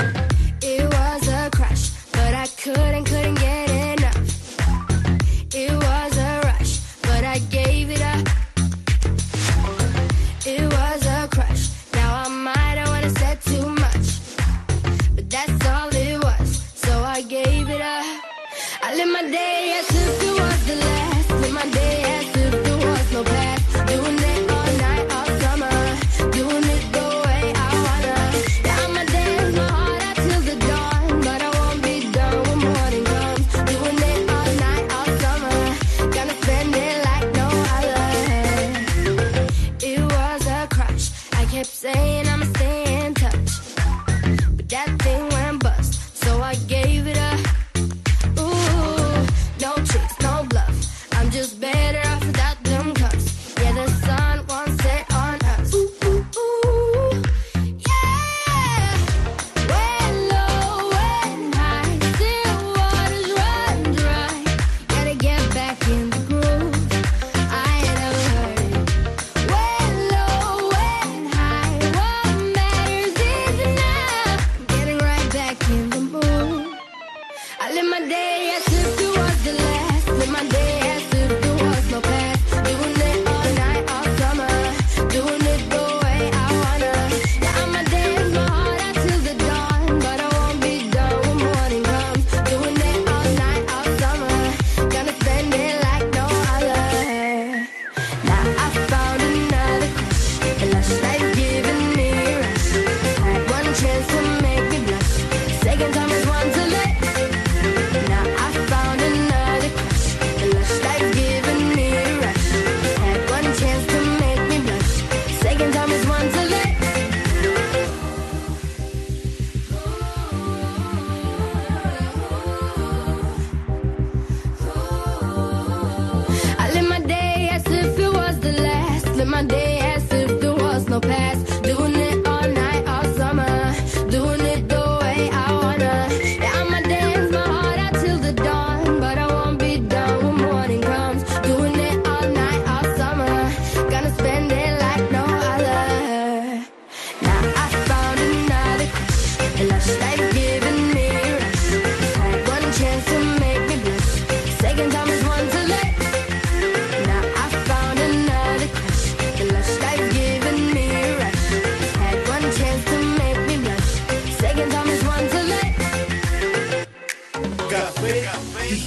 [SPEAKER 19] It was a crush, but I couldn't, couldn't get enough. It was a rush, but I gave it up. It was a crush, now I might have wanna said too much, but that's all it was, so I gave it up. I live my day as if it was the last. Live my day as if there was no past. Doing it all night, all summer. Doing it the way I wanna. Yeah, I'ma dance my heart out till the dawn, but I won't be done when morning comes. Doing it all night, all summer. Gonna spend it like no other. It was a crush. I kept saying I'ma stay in touch, but that thing went bust, so I gave it up. Ooh,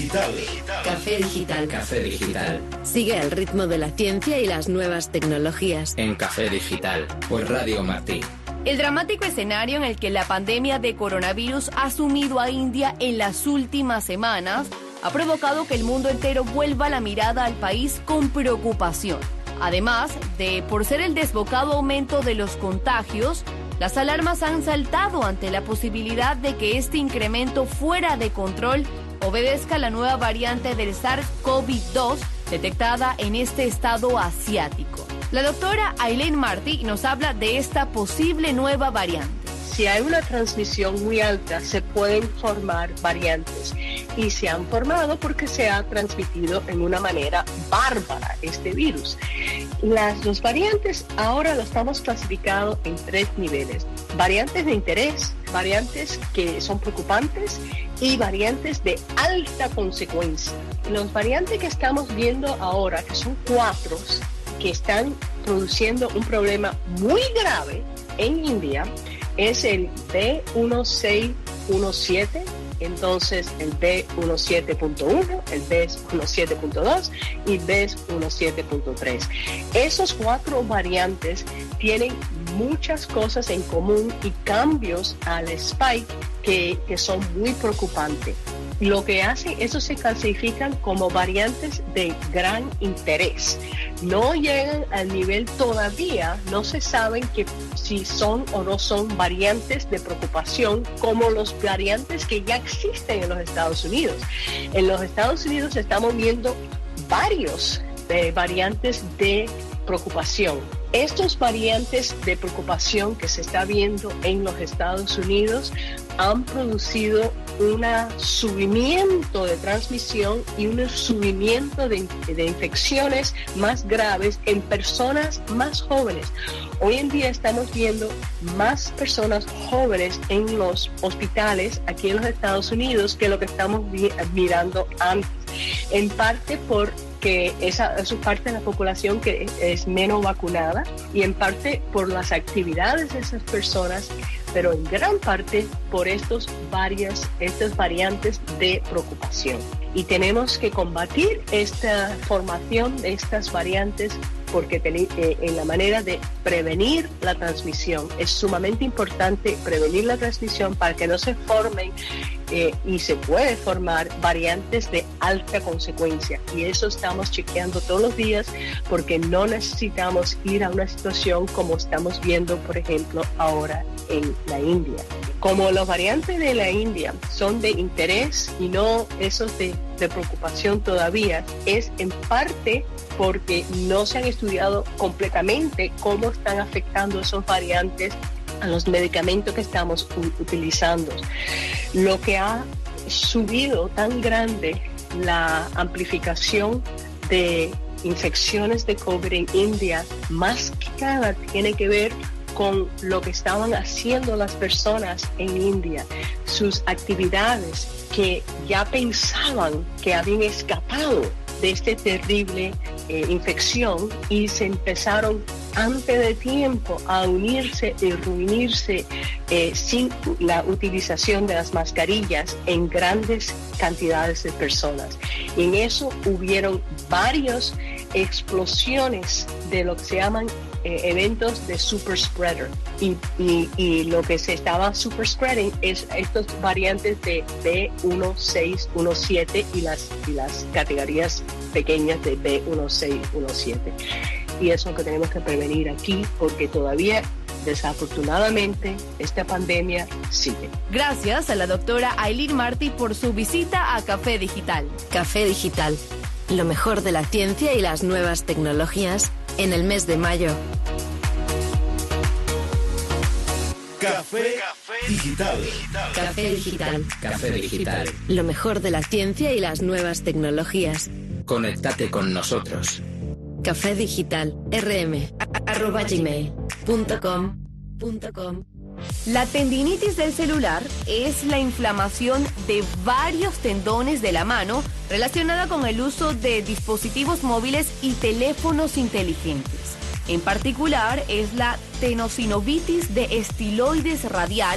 [SPEAKER 14] digital.
[SPEAKER 16] Café Digital.
[SPEAKER 17] Café Digital.
[SPEAKER 16] Sigue el ritmo de la ciencia y las nuevas tecnologías.
[SPEAKER 17] En Café Digital, por Radio Martí.
[SPEAKER 15] El dramático escenario en el que la pandemia de coronavirus ha sumido a India en las últimas semanas ha provocado que el mundo entero vuelva la mirada al país con preocupación. Además de por ser el desbocado aumento de los contagios, las alarmas han saltado ante la posibilidad de que este incremento fuera de control obedezca a la nueva variante del SARS-CoV dos detectada en este estado asiático. La doctora Aileen Martí nos habla de esta posible nueva variante.
[SPEAKER 20] Si hay una transmisión muy alta, se pueden formar variantes y se han formado porque se ha transmitido en una manera bárbara este virus. Las dos variantes ahora lo estamos clasificando en tres niveles: variantes de interés, variantes que son preocupantes y variantes de alta consecuencia. Los variantes que estamos viendo ahora, que son cuatro, que están produciendo un problema muy grave en India, es el B uno seis uno siete, entonces el B diecisiete punto uno, el B diecisiete punto dos y B diecisiete punto tres. Esos cuatro variantes tienen muchas cosas en común y cambios al spike que, que son muy preocupantes. Lo que hacen, esos se clasifican como variantes de gran interés. No llegan al nivel todavía, no se saben que si son o no son variantes de preocupación como los variantes que ya existen en los Estados Unidos. En los Estados Unidos estamos viendo varios eh, variantes de preocupación. Estos variantes de preocupación que se está viendo en los Estados Unidos han producido un subimiento de transmisión y un subimiento de, de infecciones más graves en personas más jóvenes. Hoy en día estamos viendo más personas jóvenes en los hospitales aquí en los Estados Unidos que lo que estamos vi- mirando antes, en parte por que esa, esa es parte de la población que es, es menos vacunada y en parte por las actividades de esas personas, pero en gran parte por estos varias, estas variantes de preocupación. Y tenemos que combatir esta formación de estas variantes porque ten, eh, en la manera de prevenir la transmisión es sumamente importante prevenir la transmisión para que no se formen eh, y se puede formar variantes de alta consecuencia, y eso estamos chequeando todos los días porque no necesitamos ir a una situación como estamos viendo por ejemplo ahora en la India. Como los variantes de la India son de interés y no esos de, de preocupación todavía, es en parte porque no se han estudiado completamente cómo están afectando esos variantes a los medicamentos que estamos u- utilizando. Lo que ha subido tan grande la amplificación de infecciones de COVID en India, más que nada tiene que ver con lo que estaban haciendo las personas en India, sus actividades que ya pensaban que habían escapado de esta terrible eh, infección y se empezaron antes de tiempo a unirse y reunirse eh, sin la utilización de las mascarillas en grandes cantidades de personas. Y en eso hubieron varias explosiones de lo que se llaman eh, eventos de super spreader. Y, y, y lo que se estaba super spreading es estos variantes de B dieciséis diecisiete y las, y las categorías pequeñas de B dieciséis diecisiete. Y eso es lo que tenemos que prevenir aquí, porque todavía, desafortunadamente, esta pandemia sigue.
[SPEAKER 15] Gracias a la doctora Aileen Martí por su visita a Café Digital.
[SPEAKER 16] Café Digital. Lo mejor de la ciencia y las nuevas tecnologías en el mes de mayo.
[SPEAKER 14] Café Digital.
[SPEAKER 16] Café Digital.
[SPEAKER 17] Café Digital.
[SPEAKER 16] Lo mejor de la ciencia y las nuevas tecnologías.
[SPEAKER 17] Conéctate con nosotros.
[SPEAKER 16] Café Digital, rm, arroba gmail punto com punto com.
[SPEAKER 15] La tendinitis del celular es la inflamación de varios tendones de la mano relacionada con el uso de dispositivos móviles y teléfonos inteligentes. En particular es la tenosinovitis de estiloides radial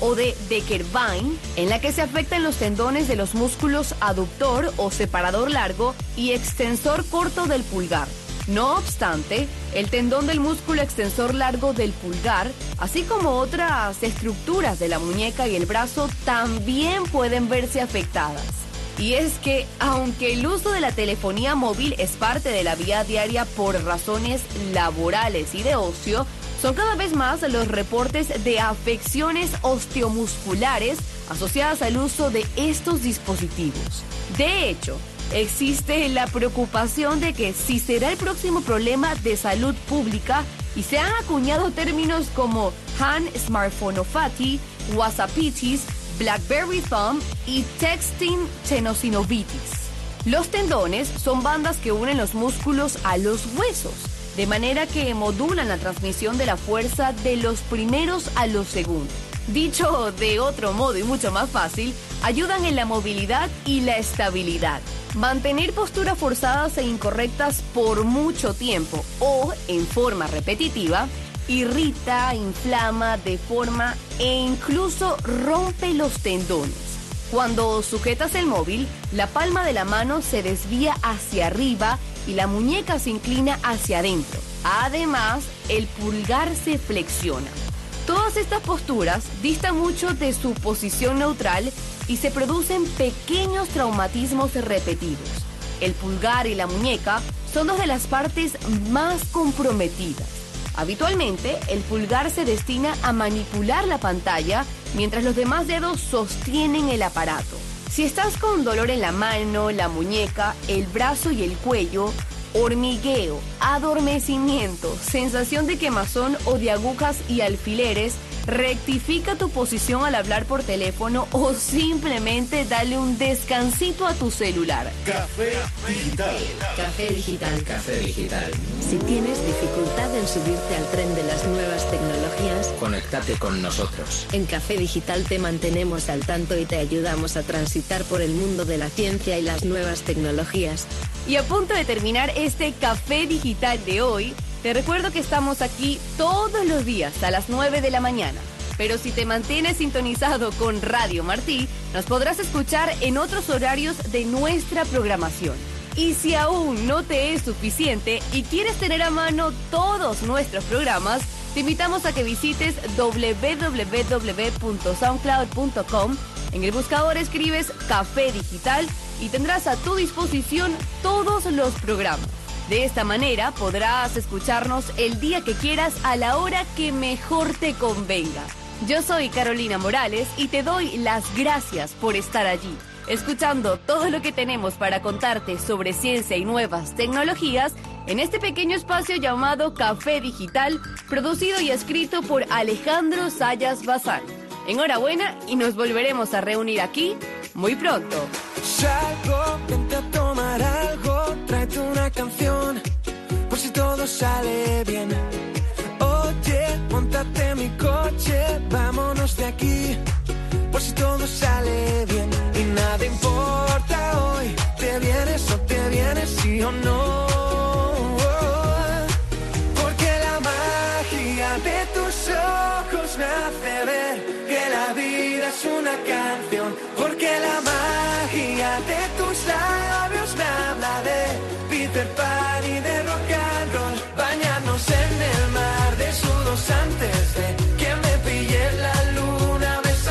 [SPEAKER 15] o de Decker-Vine, en la que se afectan los tendones de los músculos aductor o separador largo y extensor corto del pulgar. No obstante, el tendón del músculo extensor largo del pulgar, así como otras estructuras de la muñeca y el brazo, también pueden verse afectadas. Y es que, aunque el uso de la telefonía móvil es parte de la vida diaria por razones laborales y de ocio, son cada vez más los reportes de afecciones osteomusculares asociadas al uso de estos dispositivos. De hecho, existe la preocupación de que si será el próximo problema de salud pública y se han acuñado términos como hand smartphonopathy, WhatsAppitis, BlackBerry thumb y texting tenosynovitis. Los tendones son bandas que unen los músculos a los huesos, de manera que modulan la transmisión de la fuerza de los primeros a los segundos. Dicho de otro modo y mucho más fácil, ayudan en la movilidad y la estabilidad. Mantener posturas forzadas e incorrectas por mucho tiempo o en forma repetitiva irrita, inflama, deforma e incluso rompe los tendones. Cuando sujetas el móvil, la palma de la mano se desvía hacia arriba y la muñeca se inclina hacia adentro. Además, el pulgar se flexiona. Todas estas posturas distan mucho de su posición neutral y se producen pequeños traumatismos repetidos. El pulgar y la muñeca son dos de las partes más comprometidas. Habitualmente, el pulgar se destina a manipular la pantalla mientras los demás dedos sostienen el aparato. Si estás con dolor en la mano, la muñeca, el brazo y el cuello, hormigueo, adormecimiento, sensación de quemazón o de agujas y alfileres, rectifica tu posición al hablar por teléfono o simplemente dale un descansito a tu celular.
[SPEAKER 14] Café Digital.
[SPEAKER 16] Café Digital.
[SPEAKER 17] Café Digital.
[SPEAKER 16] Si tienes dificultad en subirte al tren de las nuevas tecnologías,
[SPEAKER 17] conéctate con nosotros.
[SPEAKER 16] En Café Digital te mantenemos al tanto y te ayudamos a transitar por el mundo de la ciencia y las nuevas tecnologías.
[SPEAKER 15] Y a punto de terminar este Café Digital de hoy, te recuerdo que estamos aquí todos los días a las nueve de la mañana. Pero si te mantienes sintonizado con Radio Martí, nos podrás escuchar en otros horarios de nuestra programación. Y si aún no te es suficiente y quieres tener a mano todos nuestros programas, te invitamos a que visites doble u doble u doble u punto soundcloud punto com. En el buscador escribes Café Digital y tendrás a tu disposición todos los programas. De esta manera podrás escucharnos el día que quieras a la hora que mejor te convenga. Yo soy Carolina Morales y te doy las gracias por estar allí, escuchando todo lo que tenemos para contarte sobre ciencia y nuevas tecnologías en este pequeño espacio llamado Café Digital, producido y escrito por Alejandro Sayas Bazán. Enhorabuena y nos volveremos a reunir aquí muy pronto.
[SPEAKER 10] Salgo, vente a tomar algo, tráete una canción, por si todo sale bien. Oye, móntate en mi coche, vámonos de aquí, por si todo sale bien. Y nada importa hoy, te vienes o te vienes, sí o no. Porque la magia de tus ojos me hace ver que la vida es una canción. Porque la magia de tus labios me habla de Peter Pan y de rock and roll. Bañarnos en el mar desnudos antes de que me pille la luna, besar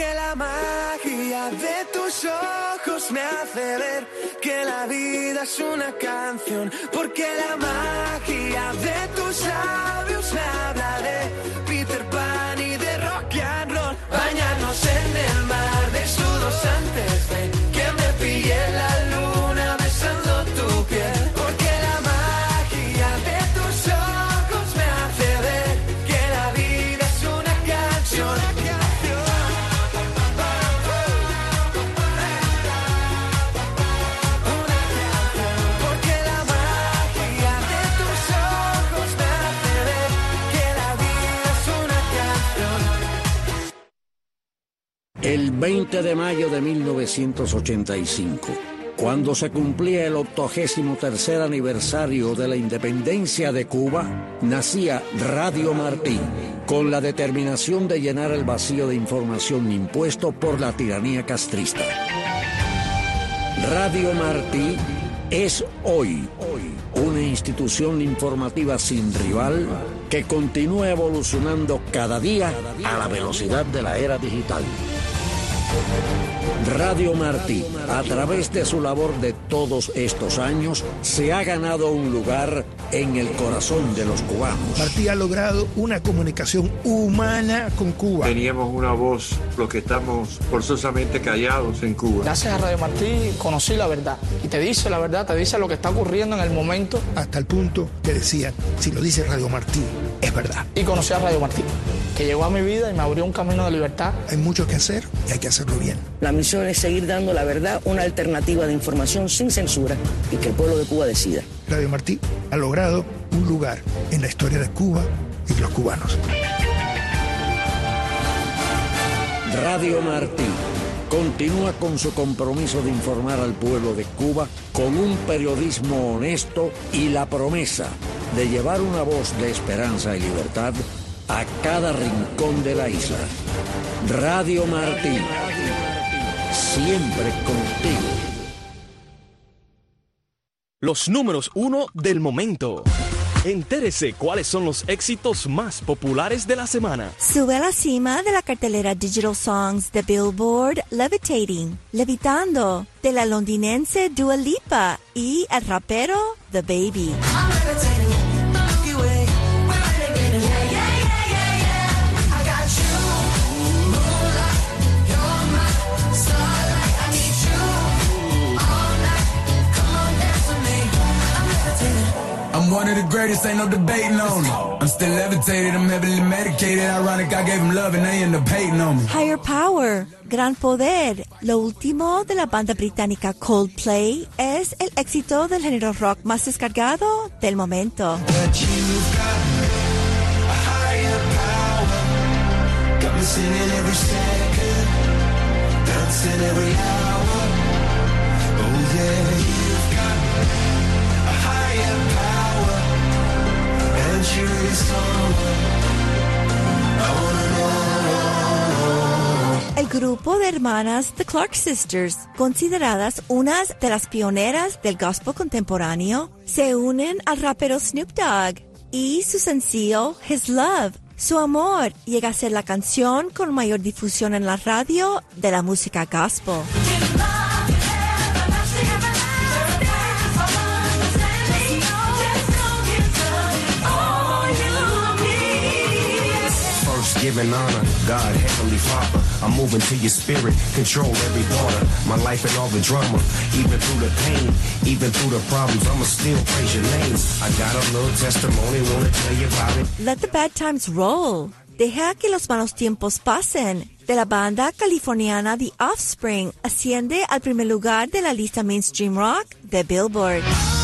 [SPEAKER 10] la magia de tus ojos me hace ver que la vida es una canción. Porque la magia de tus labios me habla de Peter Pan y de rock and roll. Bañarnos en el mar desnudos antes de que me pille la luna besando tu piel. Porque la magia de tus ojos me hace ver que la vida es una canción. Porque la magia de tus ojos me hace ver que la vida es una canción.
[SPEAKER 3] El veinte de mayo de mil novecientos ochenta y cinco, cuando se cumplía el octogésimo tercer aniversario de la independencia de Cuba, nacía Radio Martí, con la determinación de llenar el vacío de información impuesto por la tiranía castrista. Radio Martí es hoy, hoy una institución informativa sin rival que continúa evolucionando cada día a la velocidad de la era digital. Radio Martí, a través de su labor de todos estos años, se ha ganado un lugar en el corazón de los cubanos.
[SPEAKER 21] Martí ha logrado una comunicación humana con Cuba.
[SPEAKER 22] Teníamos una voz, los que estamos forzosamente callados en Cuba.
[SPEAKER 23] Gracias a Radio Martí conocí la verdad. Y te dice la verdad, te dice lo que está ocurriendo en el momento.
[SPEAKER 21] Hasta el punto que decían, si lo dice Radio Martí, es verdad.
[SPEAKER 23] Y conocí a Radio Martí, que llegó a mi vida y me abrió un camino de libertad.
[SPEAKER 21] Hay mucho que hacer y hay que hacerlo bien.
[SPEAKER 24] La misión es seguir dando la verdad, una alternativa de información sin censura y que el pueblo de Cuba decida.
[SPEAKER 21] Radio Martí ha logrado un lugar en la historia de Cuba y de los cubanos.
[SPEAKER 3] Radio Martí continúa con su compromiso de informar al pueblo de Cuba con un periodismo honesto y la promesa de llevar una voz de esperanza y libertad a cada rincón de la isla. Radio Martí, siempre contigo.
[SPEAKER 6] Los números uno del momento. Entérese cuáles son los éxitos más populares de la semana.
[SPEAKER 7] Sube a la cima de la cartelera Digital Songs de Billboard Levitating, Levitando, de la londinense Dua Lipa y el rapero The Baby.
[SPEAKER 8] I'm one of the greatest, ain't no debating on it. I'm still levitated, I'm heavily medicated. Ironic, I gave them love and they end up hating on me.
[SPEAKER 7] Higher Power, Gran Poder, lo último de la banda británica Coldplay, es el éxito del género rock más descargado del momento.
[SPEAKER 8] But you've got a higher power. Got me singing every second, dancing every hour. Oh yeah, you've got a higher power. And you really someone I wanna know.
[SPEAKER 7] El grupo de hermanas The Clark Sisters, consideradas unas de las pioneras del gospel contemporáneo, se unen al rapero Snoop Dogg y su sencillo His Love. Su amor llega a ser la canción con mayor difusión en la radio de la música gospel.
[SPEAKER 9] Giving honor, God, Heavenly Father. I'm moving to your spirit, control every part of my life and all the drama. Even through the pain, even through the problems, I'ma still praise your name. I got a little testimony, wanna tell you about it.
[SPEAKER 7] Let the bad times roll. Deja que los malos tiempos pasen. De la banda californiana The Offspring, asciende al primer lugar de la lista mainstream rock de Billboard.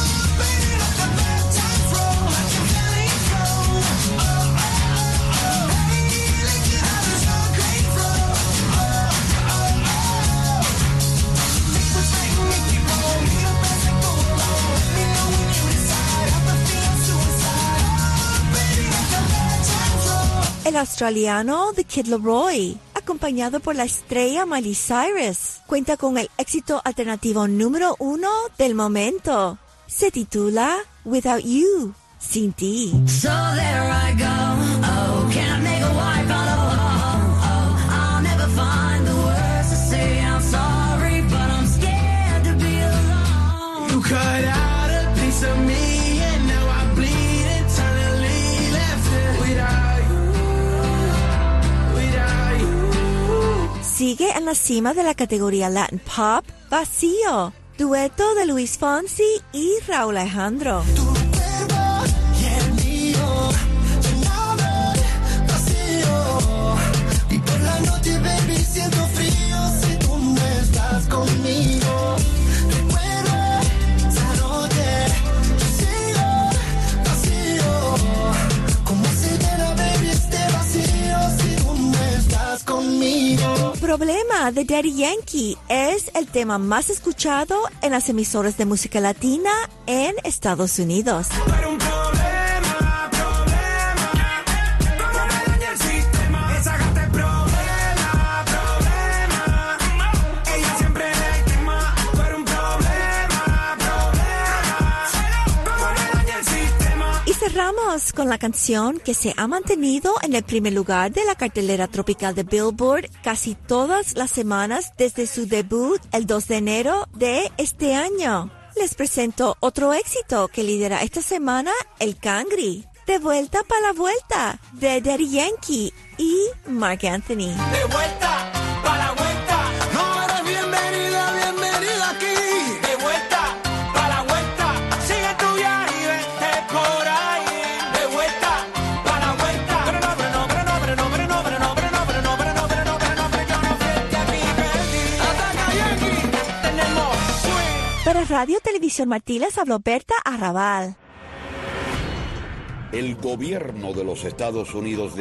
[SPEAKER 7] El australiano The Kid Laroi, acompañado por la estrella Miley Cyrus, cuenta con el éxito alternativo número uno del momento. Se titula Without You, Sin Ti.
[SPEAKER 10] So there I go, oh, can't make a wife out of a oh, oh, I'll never find the
[SPEAKER 7] Sigue en la cima de la categoría Latin Pop, Vacío, dueto de Luis Fonsi y Raúl Alejandro.
[SPEAKER 8] Y el mío, llenado de vacío. Y por la noche, baby, siento frío si tú no estás conmigo. Recuerda esa noche, yo sigo vacío. ¿Cómo se llena, baby, este vacío si tú no estás conmigo?
[SPEAKER 7] Problema de Daddy Yankee es el tema más escuchado en las emisoras de música latina en Estados Unidos.
[SPEAKER 10] Pero un problema, problema, como me daña el sistema, esa gata es problema, problema, ella siempre le quema. Pero un problema, problema, como me daña el sistema.
[SPEAKER 7] Y cerramos con la canción que se ha mantenido en el primer lugar de la cartelera tropical de Billboard casi todas las semanas desde su debut el dos de enero de este año. Les presento otro éxito que lidera esta semana el Cangri. De vuelta para la vuelta de Daddy Yankee y Marc Anthony.
[SPEAKER 10] De vuelta, pa' la vuelta, no eres bienvenida, bienvenida aquí. De vuelta, pa' la vuelta, sigue tu viaje y vete por ahí. De vuelta, pa' la vuelta, pero no, pero no, pero no, pero no, pero no, pero no, pero no, pero no, pero no, pero no, pero no, pero yo no fui el que aquí perdí. Ataca Yankee, tenemos swing.
[SPEAKER 7] Para Radio Televisión Martí les habló Berta Arrabal.
[SPEAKER 2] El gobierno de los Estados Unidos de